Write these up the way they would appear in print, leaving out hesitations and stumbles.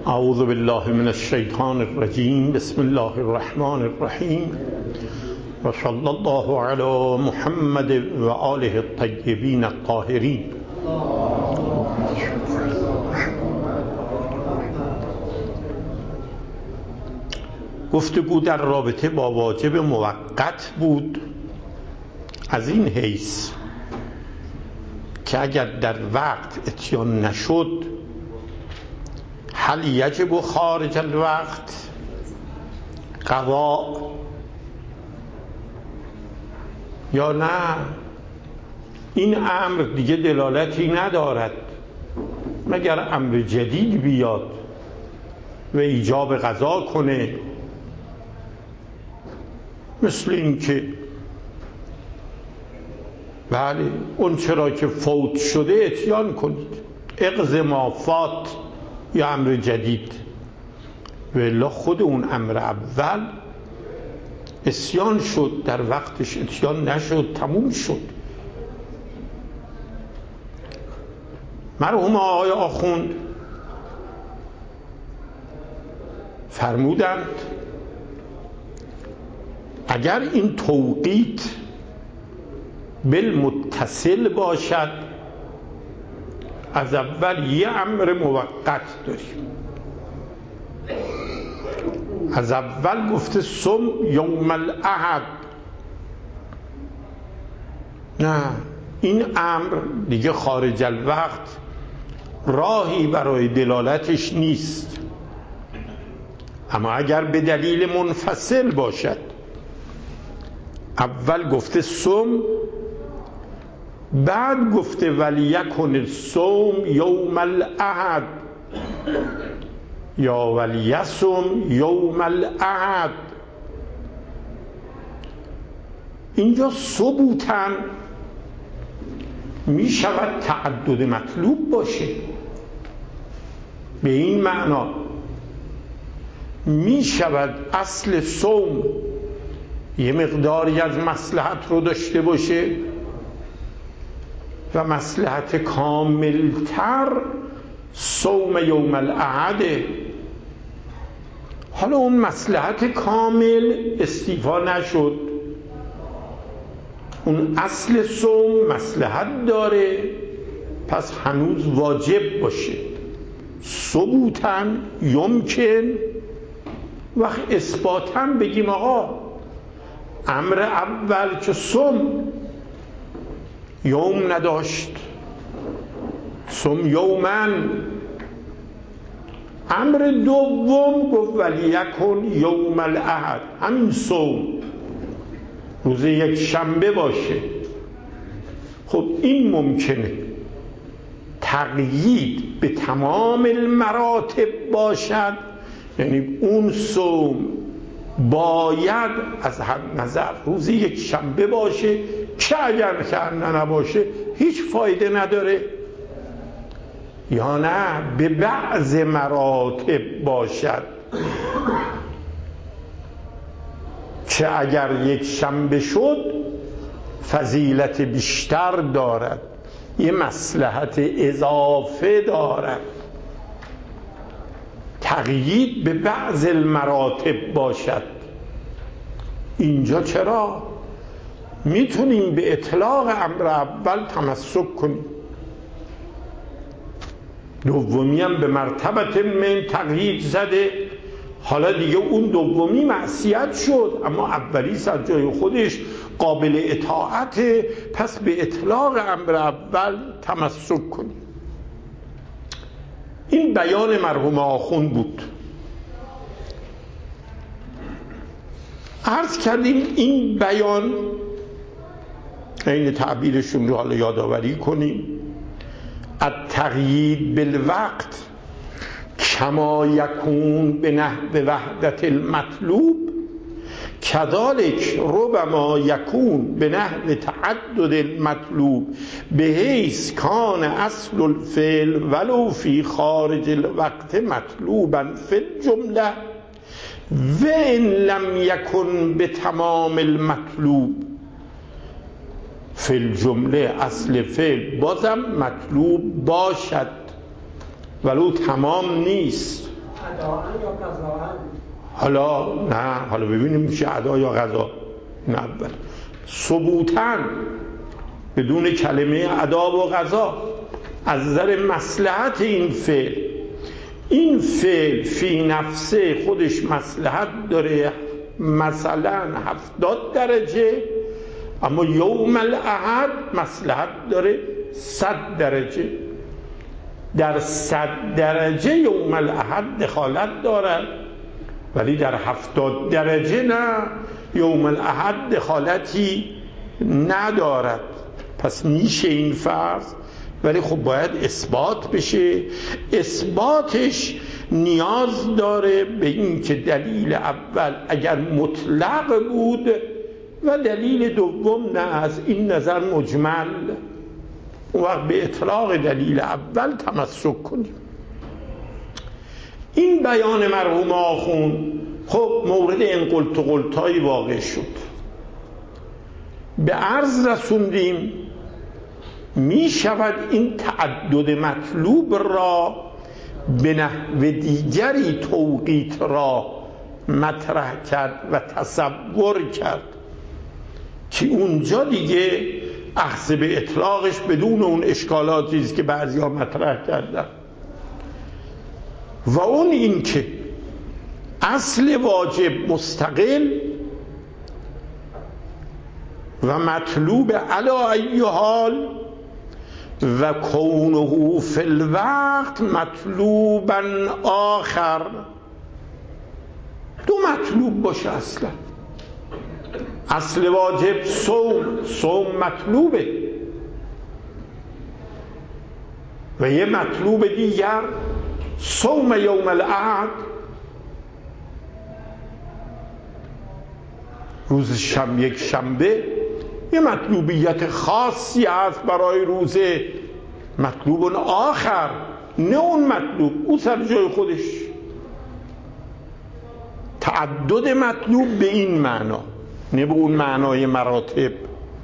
اعوذ بالله من الشیطان الرجیم. بسم الله الرحمن الرحیم و صلی الله علی محمد و آله الطیبین الطاهرین. گفتگو در رابطه با واجب موقت بود از این حیث که اگر در وقت اتیان نشد هل یجب خارج الوقت قضا یا نه، این امر دیگه دلالتی ندارد مگر امر جدید بیاد و ایجاب قضا کنه، مثل این که بله اون چرا که فوت شده اتیان کنید، اقض ما فات یا امر جدید. ولی خود اون امر اول اسیان شد، در وقتش اتیان نشد، تموم شد. مرحوم آقای آخوند فرمودند اگر این توقیت بالمتصل باشد، از اول یه امر موقت داریم. از اول گفته صم یوم الاحد، نه این امر دیگه خارج الوقت راهی برای دلالتش نیست. اما اگر به دلیل منفصل باشد، اول گفته صم، بعد گفته ولیکن الصوم یوم الاحد یا ولیصم یوم الاحد، اینجا ثبوتاً می شود تعدد مطلوب باشه. به این معنا می شود اصل صوم یه مقداری از مصلحت رو داشته باشه و مصلحت کاملتر صوم یوم الاحده. حالا اون مصلحت کامل استیفا نشد، اون اصل صوم مصلحت داره، پس هنوز واجب باشه. ثبوتاً یمکن، وقت اثباتاً بگیم آقا امر اول که صوم یوم نداشت، صوم یومن، امر دوم گفت ولیکن یوم الاحد، همین صوم روز یک شنبه باشه. خب این ممکنه تقیید به تمام المراتب باشد، یعنی اون صوم باید از هر نظر روز یک شنبه باشه که اگر که نباشه هیچ فایده نداره، یا نه به بعض مراتب باشد که اگر یک شنبه شد فضیلت بیشتر دارد، یه مصلحت اضافه دارد. تقیید به بعض المراتب باشد. اینجا چرا؟ میتونیم به اطلاق امر اول تمسک کنیم، دومی هم به مرتبت من تقیید زده، حالا دیگه اون دومی معصیت شد، اما اولی از جای خودش قابل اطاعت، پس به اطلاق امر اول تمسک کنیم. این بیان مرحوم آخوند بود. عرض کردیم این بیان این تعبیرشون رو حالا یادآوری کنیم. التقیید بالوقت کما یکون به نحو وحدت المطلوب کذالک ربما یکون به نحو تعدد المطلوب به حیث کان اصل الفعل ولو فی خارج الوقت مطلوبا فی الجمله و ان لم یکن به تمام المطلوب فی الجمله. اصل فعل بازم مطلوب باشد ولو تمام نیست. حالا نه، حالا ببینیم میشه ادا یا قضا. این اول ثبوتاً بدون کلمه ادا و قضا از نظر مصلحت این فعل فی نفسه خودش مصلحت داره، مثلا 70 درجه، اما یوم الاحد مصلحت داره 100 درجه. در 100 درجه یوم الاحد دخالت دارد، ولی در 70 درجه نه، یوم الاحد دخالتی ندارد. پس میشه این فرض، ولی خب باید اثبات بشه. اثباتش نیاز داره به این که دلیل اول اگر مطلق بود و دلیل دوم نه، از این نظر مجمل، اون وقت به اطلاق دلیل اول تمسک کنیم. این بیان مرحوم آخوند خب مورد انقلت و قلتایی واقع شد. به عرض رسوندیم می شود این تعدد مطلوب را به نحو دیگری توقیت را مطرح کرد و تصور کرد که اونجا دیگه اخذ به اطلاقش بدون اون اشکالاتی است که بعضیا مطرح کردن، و اون این که اصل واجب مستقل و مطلوب علی ای حال و کونه فی الوقت مطلوبا آخر. دو مطلوب باشه اصلا. اصل واجب صوم مطلوبه، و یه مطلوب دیگر صوم یوم الاحد، روز یک شنبه یه مطلوبیت خاصی هست برای روزه، مطلوب آخر، نه اون مطلوب او سر جای خودش. تعدد مطلوب به این معنا، نه به اون معنای مراتب.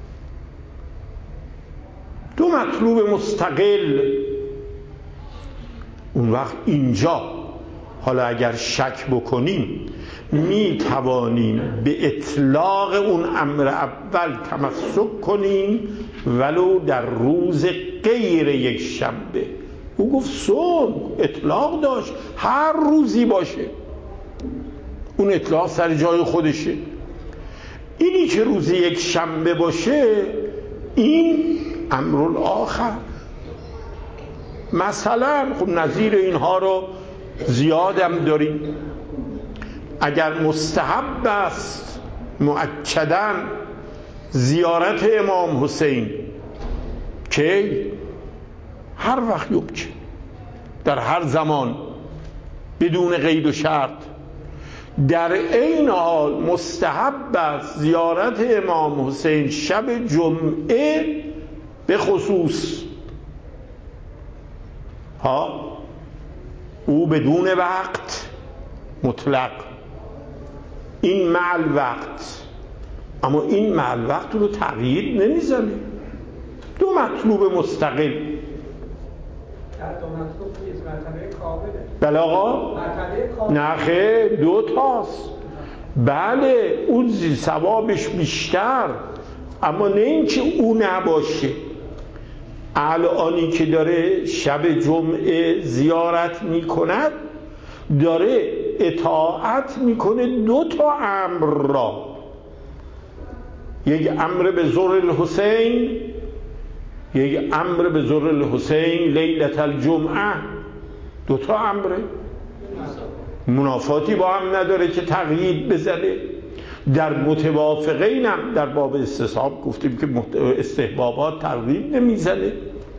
دو مطلوب مستقل. اون وقت اینجا حالا اگر شک بکنیم می توانیم به اطلاق اون امر اول تمسک کنیم ولو در روز غیر یک شنبه. او گفت صوم، اطلاق داشت، هر روزی باشه، اون اطلاق سر جای خودشه. اینی که روز یک شنبه باشه این امر آخر. مثلا خب نظیر اینها رو زیادم داریم. اگر مستحب است مؤکداً زیارت امام حسین که هر وقت یمکن، در هر زمان، بدون قید و شرط، در این حال مستحب است زیارت امام حسین شب جمعه به خصوص، او بدون وقت مطلق، این مع الوقت، اما این مع الوقت رو تغییر نمیزنه. دو مطلوب مستقل. دو مطلوب نیست، مرتبه کامله. بله آقا؟ مرتبه کامله. نخه دو تاست. بله اون ثوابش بیشتر، اما نه اینکه او نباشه. الانی که داره شب جمعه زیارت میکند داره اطاعت میکنه دو تا امر را، یک امر به ذر الحسین، یک امر به ذر الحسین لیلة الجمعه. دو تا امره، منافاتی با هم نداره که تقیید بزنه. در متوافقین هم در باب استصحاب گفتیم که استحبابات تقیید نمیزنه.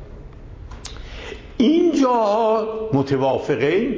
این جاها متوافقین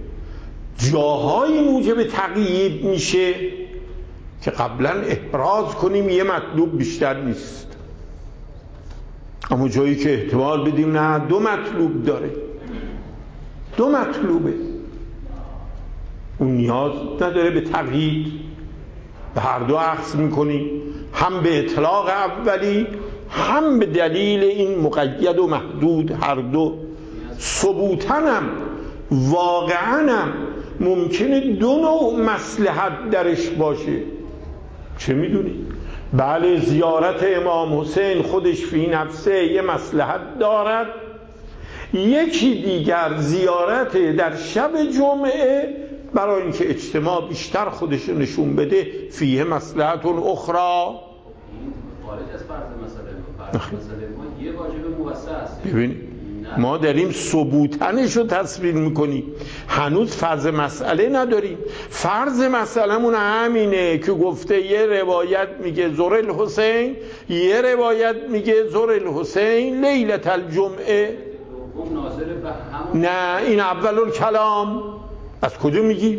جاهای موجب تقیید میشه که قبلا احراز کنیم یه مطلوب بیشتر نیست، اما جایی که احتمال بدیم نه دو مطلوب داره، دو مطلوبه، اون نیاز نداره به تقیید، به هر دو اخذ میکنیم، هم به اطلاق اولی هم به دلیل این مقید و محدود، هر دو ثبوتنم واقعاً ممکنه دو نوع مصلحت درش باشه. چه میدونی؟ بله زیارت امام حسین خودش فی نفسه یه مصلحت دارد، یکی دیگر زیارت در شب جمعه برای اینکه اجتماع بیشتر خودش نشون بده فیه مصلحت اخرى. خارج از فرض مسئله ما یه واجب موسع است. ببین ما داریم ثبوتنش رو تصویر میکنیم، هنوز فرض مسئله نداریم. فرض مسئلهمون همینه که گفته یه روایت میگه زور الحسین، یه روایت میگه زور الحسین لیلة الجمعه. نه این اول کلام. از کجا میگی؟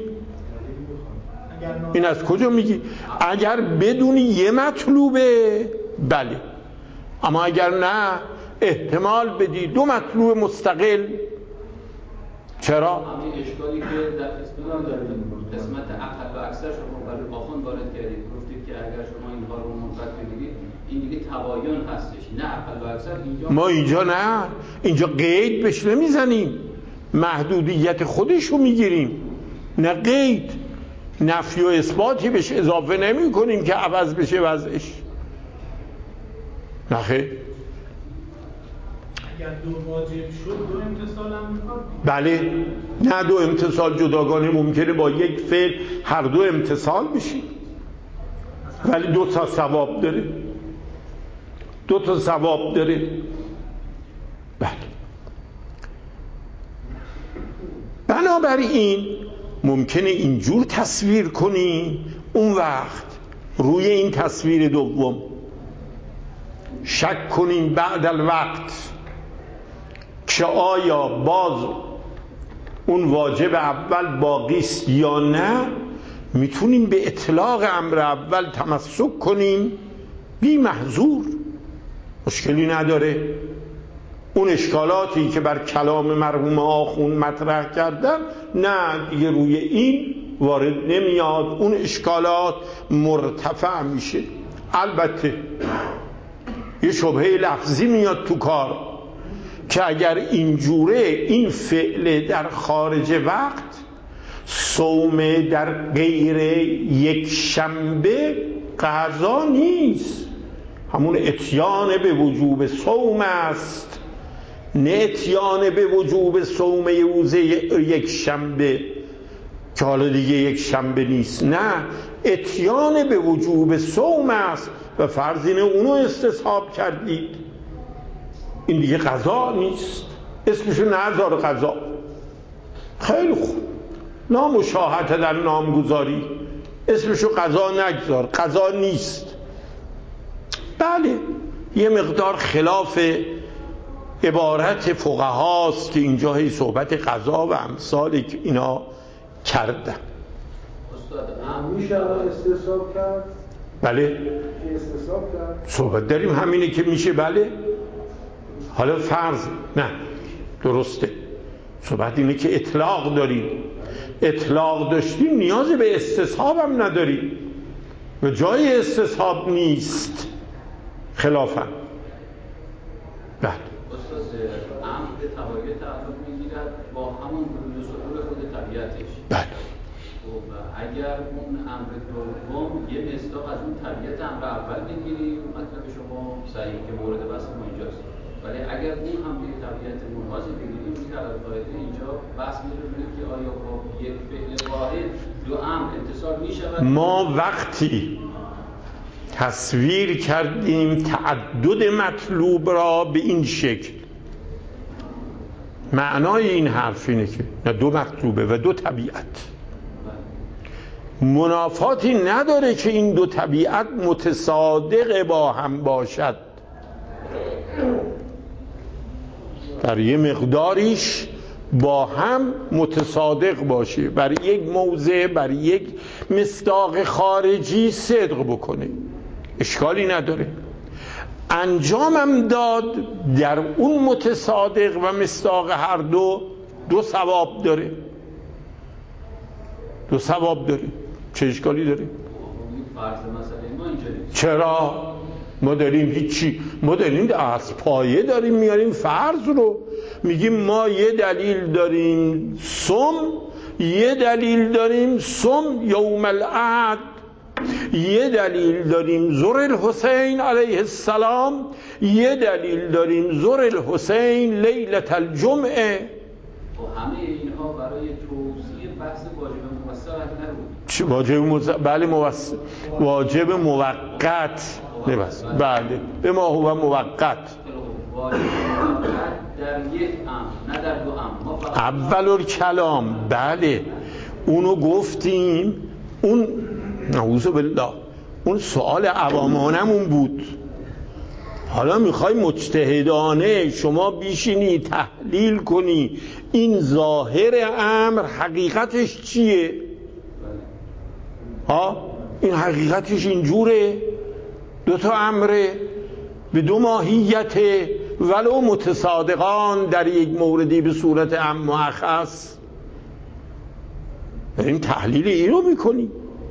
این از کجا میگی؟ اگر بدونی یه مطلوبه بله، اما اگر نه احتمال بدی دو مطلوب مستقل. چرا؟ همین اشکالی که در قسمت اقل و اکثر شما برای آخوند وارد کردید، گفتید که اگر شما اینها رو منفرد بگیرید این دیگه تباین هستش، نه اقل و اکثر. اینجا ما اینجا نه، اینجا قید بهش نمیزنیم، محدودیت خودش رو میگیریم، نه قید. نفی و اثباتی بهش اضافه نمی کنیم که عوض بشه وضعش. نخیر. اگر دو واجب شد دو امتصال هم میخواد؟ بله، نه دو امتصال جداگانه ممکنه با یک فعل هر دو امتصال بشه، ولی دو تا ثواب داره، دو تا ثواب داره. بله. بنابراین ممکنه اینجور تصویر کنی، اون وقت روی این تصویر دوم شک کنیم بعد الوقت که آیا باز اون واجب اول باقیست یا نه. میتونیم به اطلاق امر اول تمسک کنیم بی محظور، مشکلی نداره. اون اشکالاتی که بر کلام مرحوم آخوند مطرح کردن نه دیگه روی این وارد نمیاد، اون اشکالات مرتفع میشه. البته یه شبهه لفظی میاد تو کار که اگر اینجوره این فعل در خارج وقت، صوم در غیر یک شنبه قضا نیست، همون اتیان به وجوب صوم است، نه اتیان به وجوب صوم روز یک شنبه که حالا دیگه یک شنبه نیست، نه اتیان به وجوب صوم است و فرض اینه اونو استصحاب کردید، این دیگه قضا نیست، اسمشو نذار قضا. خیلی خوب، نامشاهده در نامگذاری اسمشو قضا نگذار، قضا نیست. بله یه مقدار خلاف عبارت فقهاست که اینجا هی صحبت قضا و امثال اینا کردن. میشه استصحاب کرد؟ بله استصحاب کرد؟ صحبت داریم همینه که میشه. بله حالا فرض نه درسته، صحبت اینه که اطلاق داریم، اطلاق داشتیم نیاز به استصحاب هم نداریم و جای استصحاب نیست خلافا. بله استاد امر به تبعیت تعلق میگیرد با همون بروز ظهور خود طبیعتش. بله. و اگر اون امر دوم یه مصداق از اون طبیعت امر اول بگیریم، مطلب شما صحیح که مورد بحث ما اینجاست، ولی اگر اون هم به طبیعت منحازی بگیریم دیگه البته اینجا بحث میره که آیا با یک فعل واحد دو امر اتصال میشود. ما وقتی تصویر کردیم تعدد مطلوب را به این شکل، معنای این حرف اینه که نه دو مطلوبه و دو طبیعت، منافاتی نداره که این دو طبیعت متصادق با هم باشد، در یه مقداریش با هم متصادق باشه، برای یک موضع برای یک مصداق خارجی صدق بکنه، اشکالی نداره. انجامم داد در اون متصادق و مصداق هر دو ثواب داره، دو ثواب داره، چه اشکالی داره؟ فرض مسئله ما اینجا چرا؟ ما داریم هیچی، ما داریم از پایه داریم میاریم فرض رو، میگیم ما یه دلیل داریم سم، یه دلیل داریم صم یوم العهد، یه دلیل داریم ظهر الحسین علیه السلام، یه دلیل داریم ظهر الحسین لیلة الجمعه. و همه اینها برای توضیح بحث واجب موثق نبود. چه واجب بله واجب موقت نبست، بله به ما هو موقت. واجب موقت در یک امر نه در دو امر. اول الکلام بله اونو گفتیم، اون نعوذ بالله اون سوال عوامانمون بود. حالا میخوای مجتهدانه شما بیشینی تحلیل کنی این ظاهر امر حقیقتش چیه؟ این حقیقتش اینجوره، دوتا امره به دو ماهیته ولو متصادقان در یک موردی به صورت عام و اخص. این تحلیل اینو میکنی،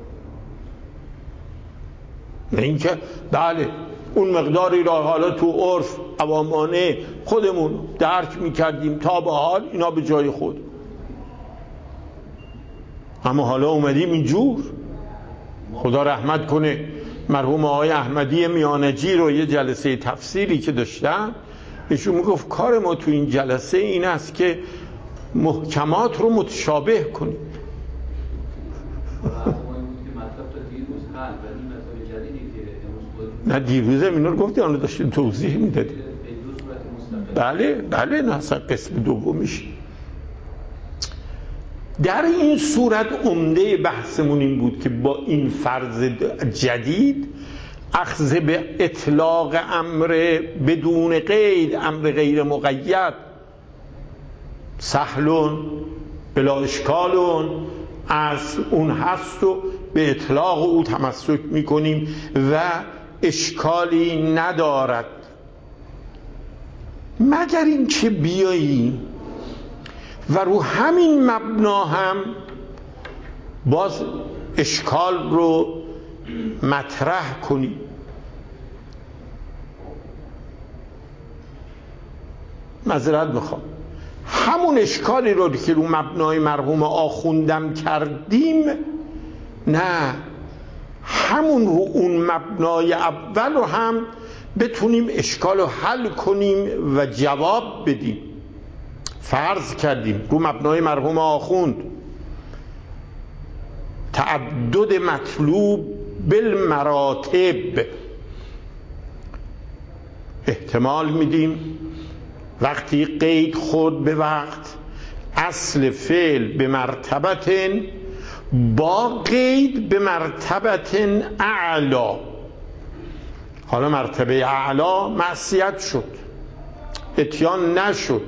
نه اینکه بله اون مقداری را حالا تو عرف عوامانه خودمون درک میکردیم تا به حال اینا به جای خود، اما حالا اومدیم اینجور. خدا رحمت کنه مرحوم آقای احمدی میانجی رو یه جلسه تفسیری که داشتن ایشون میگفت کار ما تو این جلسه این است که محکمات رو متشابه کنیم. نه دیروزم اینا رو گفتی، آنو داشتیم توضیح میدادیم. بله نه اصلا قسم دومیش. در این صورت عمده بحثمون این بود که با این فرض جدید اخذ به اطلاق امر بدون قید، امر غیر مقید، سهلون بلا اشکالون اصل اون هست و به اطلاق او تمسک میکنیم و اشکالی ندارد، مگر این که بیاییم و رو همین مبنا هم باز اشکال رو مطرح کنیم. معذرت میخوام، همون اشکالی رو که رو مبنای مرحوم آخوندم کردیم، نه همون رو اون مبنای اول رو هم بتونیم اشکال رو حل کنیم و جواب بدیم. فرض کردیم رو مبنای مرحوم آخوند تعدد مطلوب بالمراتب احتمال میدیم وقتی قید خود به وقت، اصل فعل به مرتبت با قید به مرتبت اعلا. حالا مرتبه اعلا معصیت شد، اتیان نشد،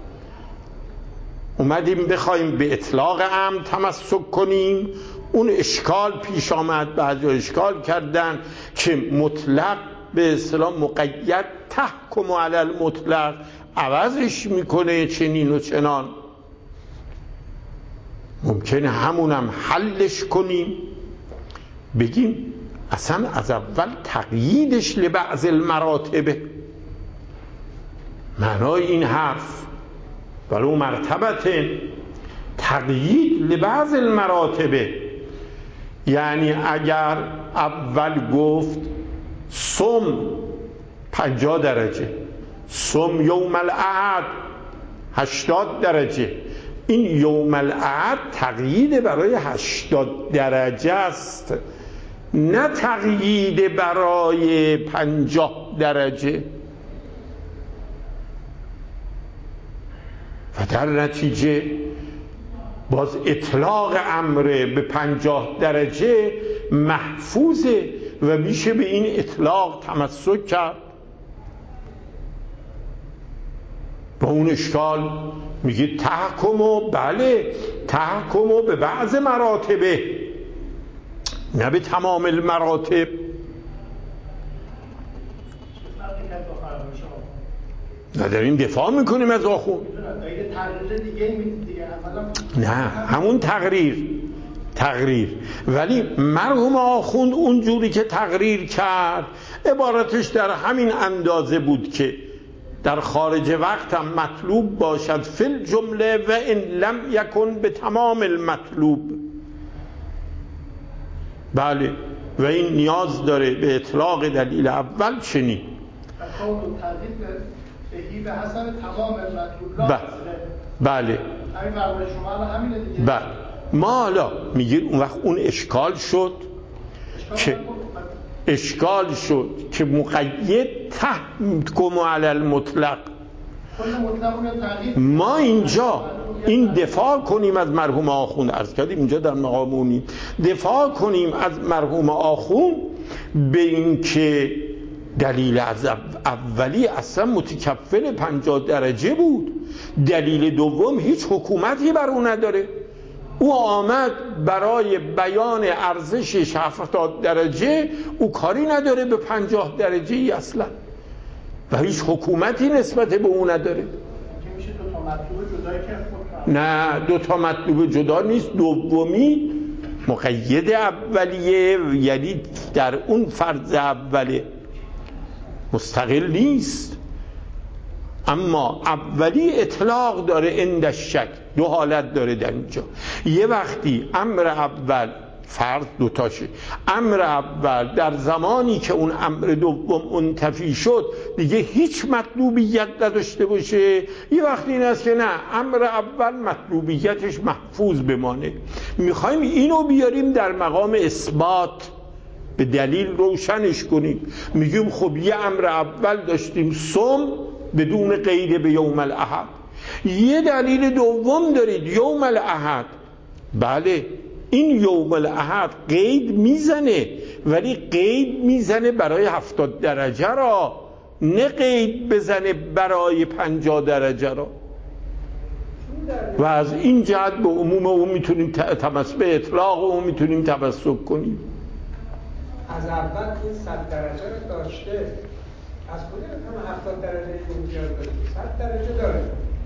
اومدیم بخوایم به اطلاق امر تمسک کنیم، اون اشکال پیش آمد، بعضی اشکال کردن که مطلق به اصطلاح مقید تحکم علی المطلق عوضش میکنه چنین و چنان. ممکنه همونم حلش کنیم، بگیم اصلا از اول تقییدش لبعض المراتب، معنای این حرف ولو مرتبت تقیید لبعض المراتب، یعنی اگر اول گفت صم 50 درجه، صم یوم العهد 80 درجه، این یوم العهد تقیید برای 80 درجه است، نه تقیید برای 50 درجه. و در نتیجه باز اطلاق امر به 50 درجه محفوظه و میشه به این اطلاق تمسک کرد. با اون اشکال میگه تحکمو، بله تحکمو به بعض مراتبه نه به تمام المراتب. نداریم دفاع میکنیم از آخوند، نه همون تقریر، ولی مرحوم آخوند اونجوری که تقریر کرد عبارتش در همین اندازه بود که در خارج وقت هم مطلوب باشد فی الجمله و ان لم یکن به تمام المطلوب. بله و این نیاز داره به اطلاق دلیل اول چنین به حسب تمام المطلوب. بله همین فرمایش شما همینه دیگه. بله ما حالا میگیم اون وقت اون اشکال شد که مقید تحکم علی المطلق. ما اینجا این دفاع کنیم از مرحوم آخوند، عرض کردیم اینجا در مقام اونیم دفاع کنیم از مرحوم آخوند به این که دلیل از اولی اصلا متکفل 50 درجه بود، دلیل دوم هیچ حکومتی بر اون نداره، او آمد برای بیان ارزشش 70 درجه، او کاری نداره به 50 درجه ای اصلا و هیچ حکومتی نسبت به او نداره. نه دو تا مطلوب جدا نیست، دومی مقید اولیه یعنی در اون فرض اوله مستقل نیست، اما اولی اطلاق داره عند الشک. دو حالت داره در اینجا، یه وقتی امر اول فرض دوتاشه، امر اول در زمانی که اون امر دوم منتفی شد دیگه هیچ مطلوبیت نداشته باشه، یه وقتی این است که نه امر اول مطلوبیتش محفوظ بمانه. میخوایم اینو بیاریم در مقام اثبات، به دلیل روشنش کنیم. میگیم خب یه امر اول داشتیم صوم بدون قید به یوم الاحد، یه دلیل دوم دارید یوم الاحد. بله این یوم الاحد قید میزنه، ولی قید میزنه برای 70 درجه را، نه قید بزنه برای 50 درجه را. و از این جهت به عموم اون میتونیم به اطلاق اون میتونیم تمسک کنیم. از اول این 100 درجه رو داشته، از کجا هم 70 درجه امتیاز داشته؟ 100 درجه داره.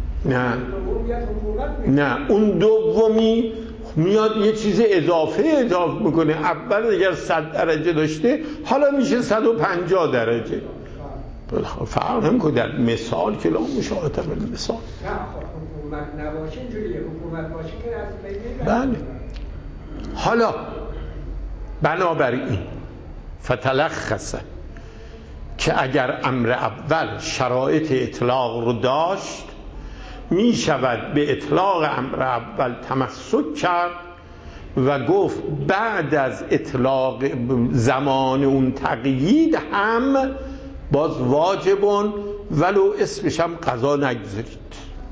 نه اون دومی میاد یه چیز اضافه میکنه. اول اگر 100 درجه داشته حالا میشه 150 درجه. فرق نمیکنه در مثال که لا مشاهده بالمثال. نه حکومت نباشه اینجوریه، حکومت باشه که از بین. بله حالا بنابراین فتلخصه که اگر امر اول شرایط اطلاق رو داشت می شود به اطلاق امر اول تمسک کرد و گفت بعد از اطلاق زمان اون تقیید هم باز واجبون ولو اسمش هم قضا نگذارید.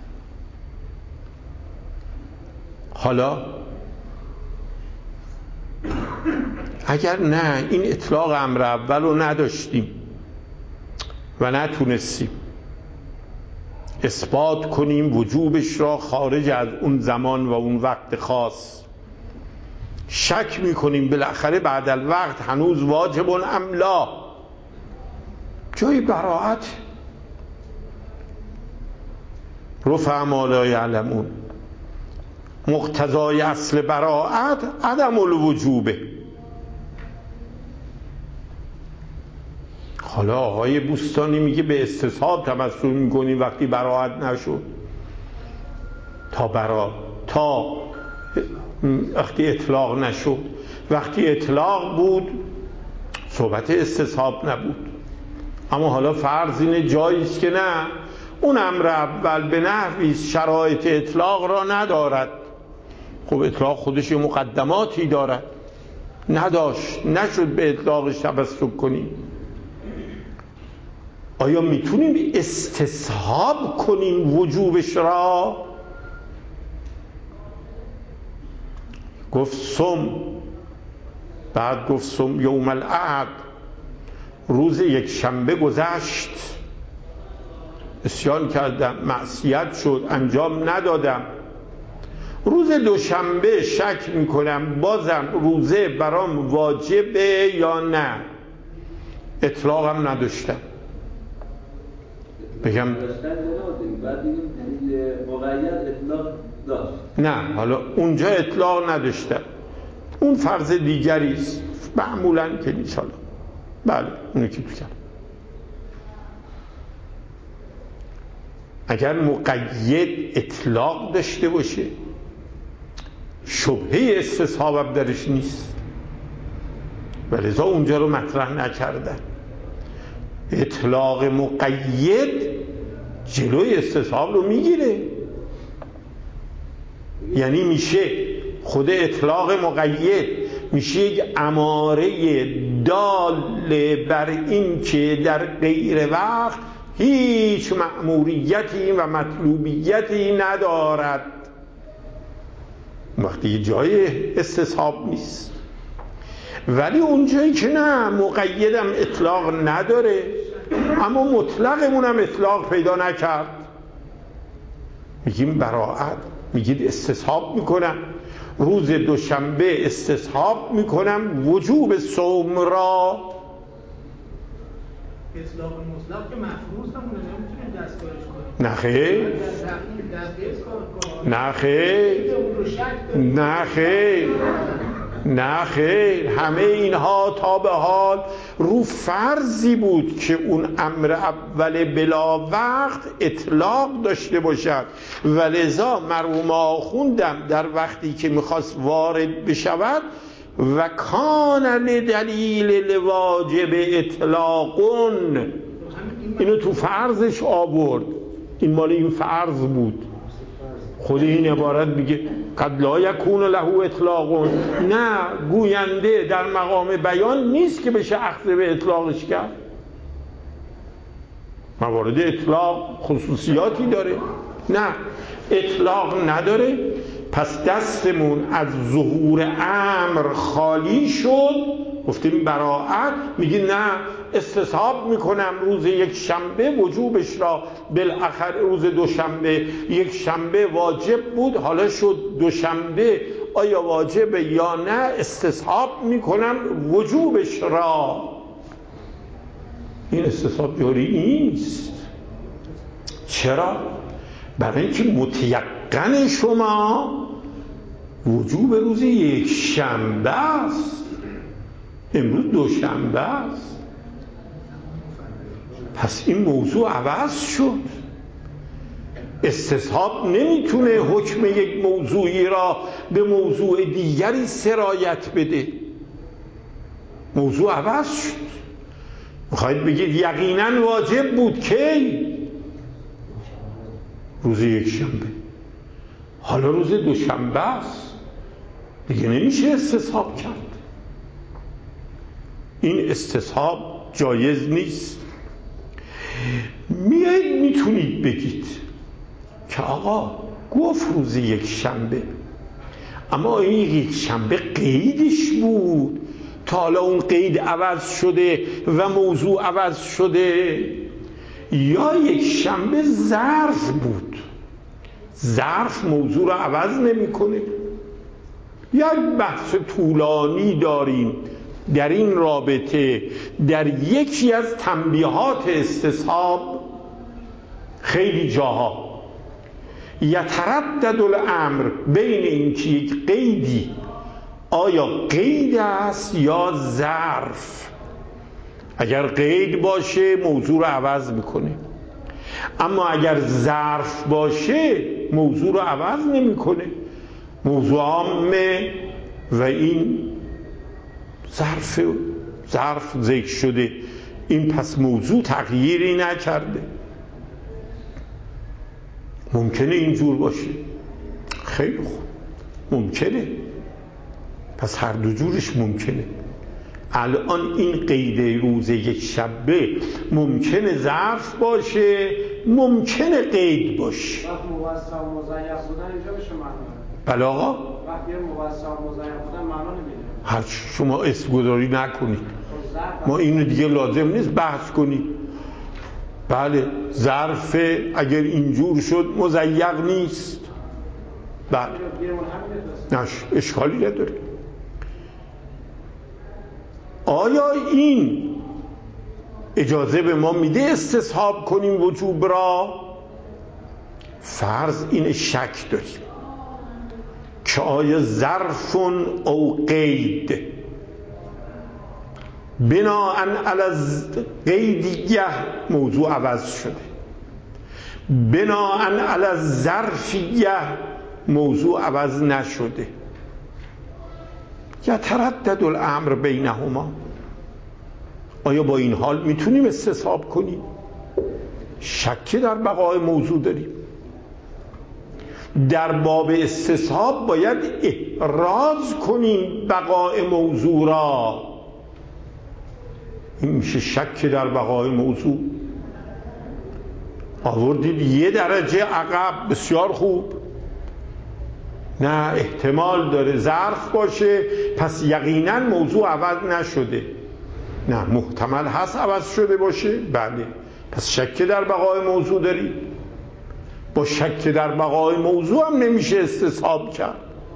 حالا اگر نه این اطلاق امر اول رو نداشتیم و نتونستیم اثبات کنیم وجوبش را خارج از اون زمان و اون وقت خاص، شک میکنیم بالاخره بعد الوقت هنوز واجبون ام لا، جای براعت رفع ما لا یعلمون. مقتضای اصل براعت عدم الوجوبه. حالا آقای بوستانی میگه به استصحاب تمسک میکنیم وقتی براعت نشد، تا وقتی اطلاق نشد. وقتی اطلاق بود صحبت استصحاب نبود. اما حالا فرض اینه جاییست که نه اون امر اول به نحوی شرایط اطلاق را ندارد. خب اطلاق خودش مقدماتی دارد، نداشت، نشد به اطلاقش تمسک کنیم. آیا میتونیم استصحاب کنیم وجوبش را؟ گفت صم، بعد گفت صم یوم الاحد، روز یک شنبه گذشت، عصیان کردم، معصیت شد، انجام ندادم، روز دوشنبه شک میکنم بازم روزه برام واجبه یا نه، اطلاقم نداشتم، بگم نه حالا اونجا اطلاق نداشتم، اون فرض دیگری است معمولا که نیست. حالا بله اونو که بگم اگر مقید اطلاق داشته باشه شبهه استصحاب هم درش نیست و لذا اونجا رو مطرح نکردن. اطلاق مقید جلوی استصحاب رو میگیره، یعنی میشه خود اطلاق مقید میشه یک اماره دال بر این که در غیر وقت هیچ مأموریتی و مطلوبیتی ندارد، وقتی جای استصحاب نیست. ولی اونجایی که نه مقیدم اطلاق نداره اما مطلقمون هم اطلاق پیدا نکرد، میگیم براعت، میگید استصحاب میکنم روز دوشنبه، استصحاب میکنم وجوب صوم را. اطلاق مطلق که مفروض همونه، نمیتونیم دستگاهش کنیم. نه خیر، نه خیر، نه خیر، نه خیر، همه اینها تا به حال رو فرضی بود که اون امر اول بلا وقت اطلاق داشته باشد و لذا مرحوم آخوندم در وقتی که میخواست وارد بشود و کان لدلیل لواجب اطلاقون، اینو تو فرضش آورد، این مال این فرض بود. خود این عبارت میگه قد لا یکون له اطلاقون، نه گوینده در مقام بیان نیست که بشه اخذ به اطلاقش کرد. موارد اطلاق خصوصیاتی داره، نه اطلاق نداره. پس دستمون از ظهور امر خالی شد، گفتیم براعت، میگی نه استصحاب میکنم روز یک شنبه وجوبش را، بالاخره روز دوشنبه، یک شنبه واجب بود حالا شد دوشنبه، آیا واجبه یا نه، استصحاب میکنم وجوبش را. این استصحاب جاری نیست. چرا؟ برای اینکه متیقن شما وجوب روز یک شنبه است، امروز دوشنبه است. پس این موضوع عوض شد. استصحاب نمیتونه حکم یک موضوعی را به موضوع دیگری سرایت بده. موضوع عوض شد. میخواید بگید یقینا واجب بود کی؟ روز یک شنبه، حالا روز دوشنبه است، دیگه نمیشه استصحاب کرد. این استصحاب جایز نیست. میتونید بگید که آقا گفت روز یک شنبه، اما این یک شنبه قیدش بود، تا حالا اون قید عوض شده و موضوع عوض شده، یا یک شنبه ظرف بود، ظرف موضوع رو عوض نمی‌کنه. یک بحث طولانی داریم در این رابطه در یکی از تنبیهات استصحاب، خیلی جاها یتردد الامر بین اینکه یک قیدی آیا قید است یا ظرف. اگر قید باشه موضوع رو عوض میکنه، اما اگر ظرف باشه موضوع رو عوض نمیکنه. موضوع عامه و این ظرف ذکر شده، این پس موضوع تغییری نکرده. ممکنه اینجور باشه، خیلی خوب، ممکنه، پس هر دو جورش ممکنه. الان این قید روز یک شنبه ممکنه ظرف باشه، ممکنه قید باشه. وقت موسع مضیق بودن اینجا بشه معنا. بله آقا، وقتی موسع مضیق بودن معنا نمیده. هر شما اسم گذاری نکنید، ما اینو دیگه لازم نیست بحث کنید. بله ظرف اگر اینجور شد مضیق نیست، بله نه اشکالی نداره. آیا این اجازه به ما میده استصحاب کنیم وجوب را؟ فرض این شک داریم که آیا ظرف او قید بناء علی قیدیه موضوع عوض شده، بناءً علی الظرفیه موضوع عوض نشده. یتردد الامر بینهما، آیا با این حال میتونیم استصحاب کنیم؟ شکی در بقای موضوع داریم. در باب استصحاب باید احراز کنیم بقای موضوع را. این میشه شک در بقای موضوع. آوردید یه درجه عقب، بسیار خوب. نه، احتمال داره ظرف باشه، پس یقینا موضوع عوض نشده. نه، محتمل هست عوض شده باشه. بله، پس شک در بقای موضوع دارید. با شک در بقای موضوع هم نمیشه استصحاب کرد.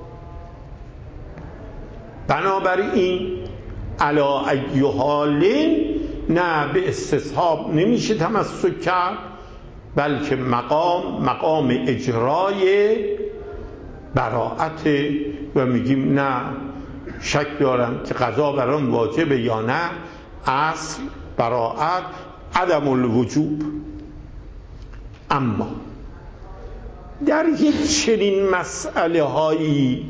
بنابراین علا ای حالین، نه به استصحاب نمیشه تمسک کرد، بلکه مقام اجرای براعت. و میگیم نه، شک دارم که قضا برام واجبه یا نه. اصل براعت، عدم الوجوب. اما در یک چنین مسئله هایی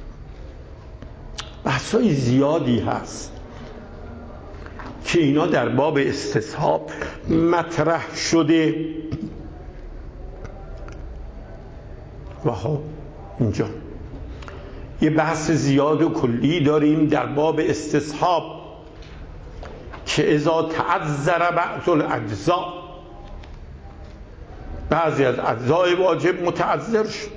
بحثای زیادی هست که اینا در باب استصحاب مطرح شده. و اینجا یه بحث زیاد و کلی داریم در باب استصحاب که اذا تعذر بعض الاجزاء، بعضی از اجزای واجب متعذر شد،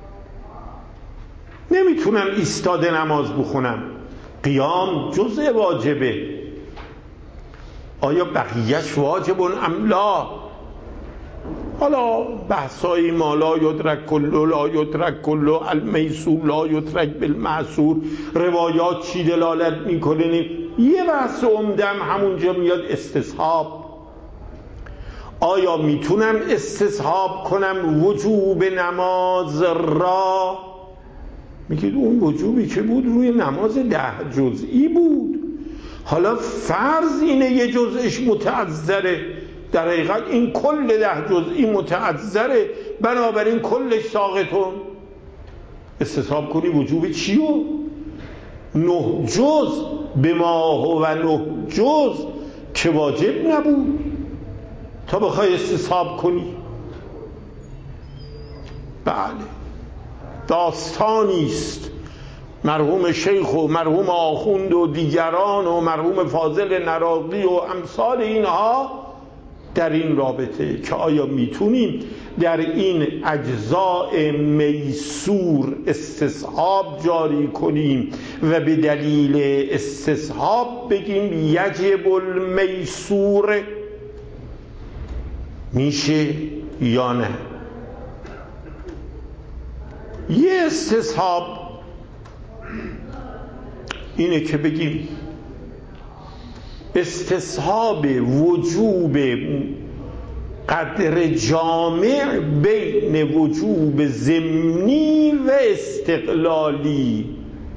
نمیتونم ایستاده نماز بخونم، قیام جزء واجبه، آیا بقیهش واجب ام لا؟ حالا بحثای ما لا یدرک کلو، لا یدرک کلو، المیسور لا یدرک بالمعسور، روایات چی دلالت میکنه. یه بحث عمدم همونجا میاد استصحاب. آیا میتونم استصحاب کنم وجوب نماز را؟ میگید اون وجوبی که بود روی نماز 10 جزئی بود، حالا فرض اینه یه جزءش متعذره، در حقیقت این کل 10 جزئی متعذره، بنابراین کلش ساقطون. استصحاب کنی وجوب چیو؟ 9 جز به ما هو 9 جز که واجب نبود تا بخوای استصحاب کنی. بله، داستانیست مرحوم شیخ و مرحوم آخوند و دیگران و مرحوم فاضل نراقی و امثال اینها در این رابطه که آیا میتونیم در این اجزاء میسور استصحاب جاری کنیم و به دلیل استصحاب بگیم یجب المیسور، میشه یا نه؟ یه استصحاب اینه که بگیم استصحاب وجوب قدر جامع بین وجوب ضمنی و استقلالی.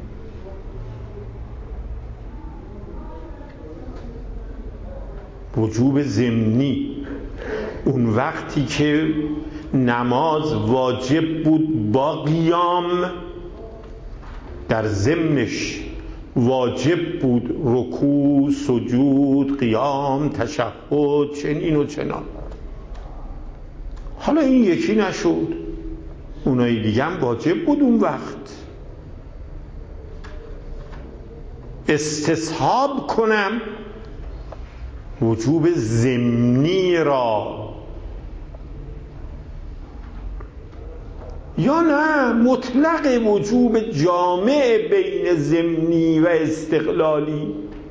وجوب ضمنی اون وقتی که نماز واجب بود با قیام، در ضمنش واجب بود رکوع، سجود، قیام، تشهد، چنین و چنان. حالا این یکی نشد، اونای دیگه هم واجب بود اون وقت. استصحاب کنم وجوب ضمنی را یا نه مطلق وجوب جامع بین ضمنی و استقلالی؟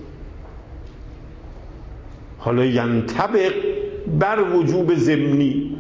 حالا ینطبق بر وجوب ضمنی.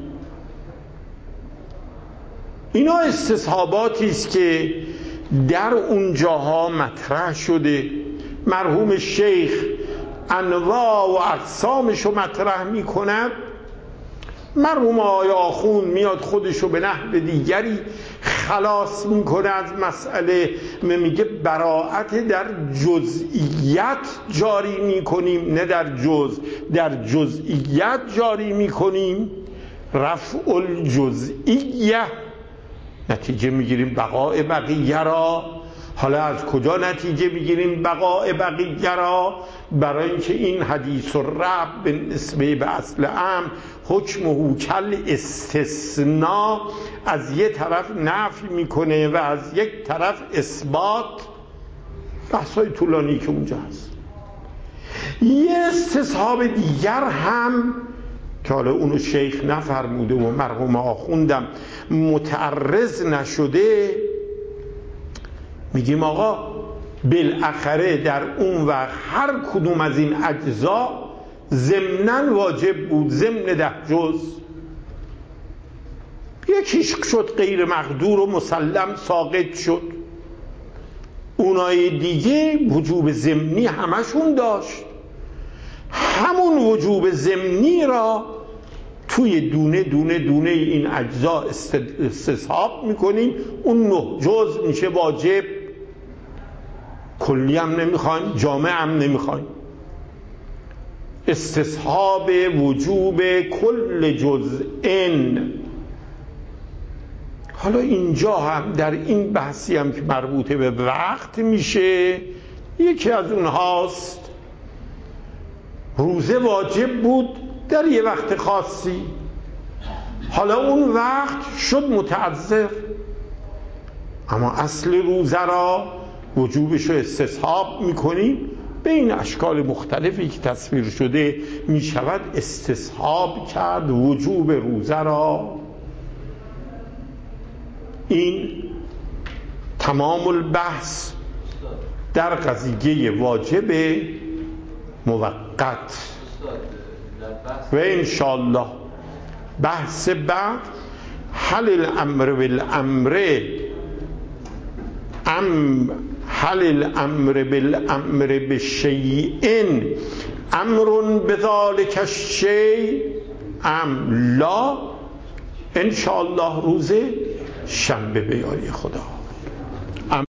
اینا استصحاباتی است که در اونجاها مطرح شده. مرحوم شیخ انواع و اقسامشو مطرح میکند، مرحوم آقای آخوند میاد خودشو به نحو دیگری خلاص میکنه از مسئله، میگه براعت در جزئیت جاری میکنیم، نه در جز، در جزئیت جاری میکنیم. رفع الجزئیه، نتیجه میگیریم بقاء بقیه را. حالا از کجا نتیجه میگیریم بقاء بقیه را؟ برای اینکه این حدیث الرفع به نسبه به اصل امر حکمه کل استثناء، از یک طرف نفی میکنه و از یک طرف اثبات. بحثای طولانی که اونجا هست. یه استصحاب دیگر هم که حالا اونو شیخ نفرموده و مرحوم آخوندم متعرض نشده، میگیم آقا بالاخره در اون وقت هر کدوم از این اجزا ضمناً واجب بود، ضمن 10 جز. یکیش شد غیر مقدور و مسلم ساقط شد، اونای دیگه وجوب ضمنی همشون داشت. همون وجوب ضمنی را توی دونه دونه دونه این اجزا استصحاب میکنیم. اون 9 جز میشه واجب. کلی هم نمیخوایم، جامع هم نمیخوایم. استصحاب وجوب کل جزء. حالا اینجا هم در این بحثی هم که مربوط به وقت میشه، یکی از اونهاست روزه واجب بود در یه وقت خاصی، حالا اون وقت شد متعذر، اما اصل روزه را وجوبش رو استصحاب میکنیم. به این اشکال مختلفی که تصویر شده میشود استصحاب کرد وجوب روزه را. این تمام البحث در قضیه واجب موقت. و انشاءالله بحث بعد حل الامر بالامر حل الامر بالامر بشیء امر بذلک الشیء ام لا. انشاءالله روز شنبه به یاری خدا.